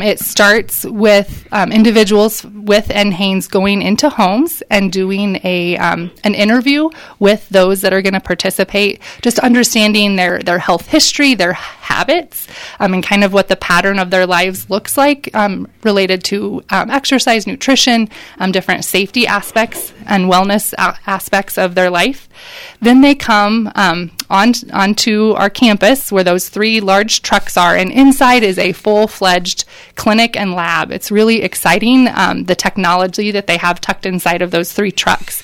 It starts with individuals with NHANES going into homes and doing an interview with those that are going to participate, just understanding their health history, their habits, and kind of what the pattern of their lives looks like related to exercise, nutrition, different safety aspects and wellness aspects of their life. Then they come onto our campus where those 3 large trucks are, and inside is a full-fledged clinic and lab. It's really exciting, the technology that they have tucked inside of those 3 trucks.